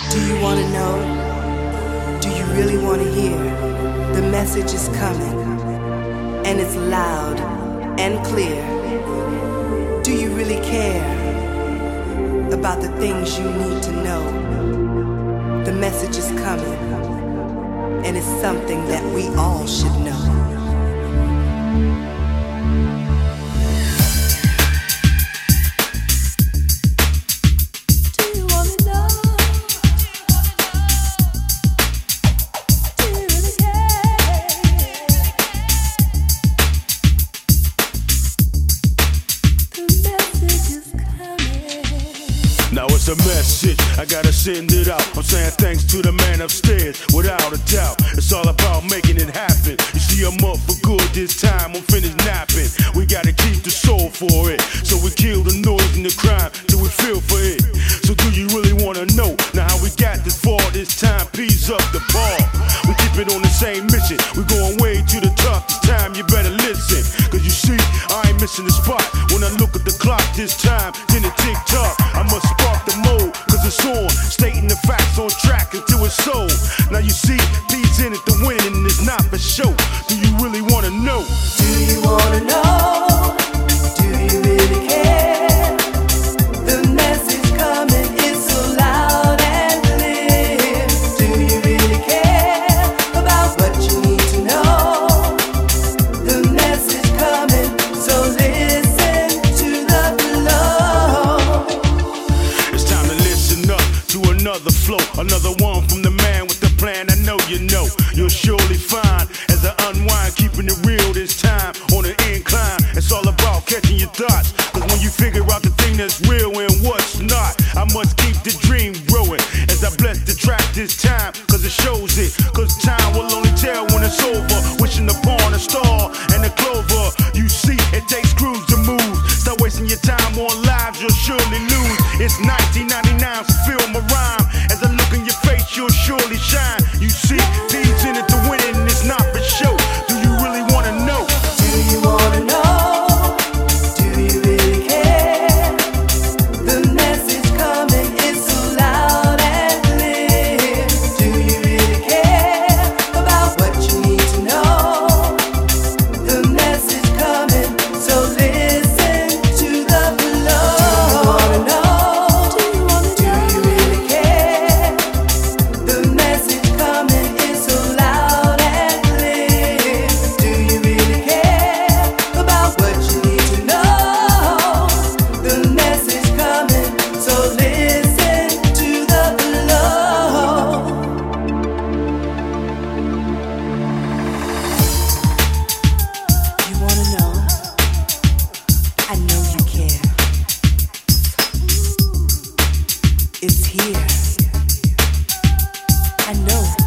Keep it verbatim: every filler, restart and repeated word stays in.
Do you want to know? Do you really want to hear? The message is coming, and it's loud and clear. Do you really care about the things you need to know? The message is coming, and it's something that we all should know. Now it's a message, I gotta send it out. I'm saying thanks to the man upstairs, without a doubt. It's all about making it happen. You see, I'm up for good this time, I'm finished napping. We gotta keep the soul for it, so we kill the noise and the crime till we feel for it. So do you really wanna know now how we got this far? This time, peas up the ball. We keep it on the same mission, we going way to the top. This time you better listen, cause you see, I ain't missing the spot. When I look at the clock this time, then it tick tock. I must spark the mode, cause it's on, stating the facts on track until it's sold. Now you see, P's in it to win, and it's not for show. Do you really wanna know? Do you wanna know? Do you really care? The message coming is so loud and clear. Do you really care about what you need to know? The message coming, so listen to the flow. It's time to listen up to another flow, another one from the man with the plan. I know you know, you'll surely find as I unwind, keeping it real this time on an incline. It's all about catching your thoughts, cause when you figure out the thing that's real and what's not, I must keep the dream growing as I bless the track this time, cause it shows it. Cause time will only tell when it's over. Wishing upon a star and a clover. You see, it takes crews to move. Stop wasting your time on lives, you'll surely lose. It's nineteen ninety-nine, so feel my rhyme. As I look in your face, you'll surely shine. You see, D's in it to win it, and it's not for show. Do you really wanna know? Do you wanna know? Do you really care? The message coming is so loud and clear. Do you really care about what you need to know? The message coming, so listen to the flow. Do you wanna know? Do you really care? The message coming is so loud and clear. Do you really care about what you need to know? The message coming, so listen to the flow. You wanna know? I know you care. It's here. I know.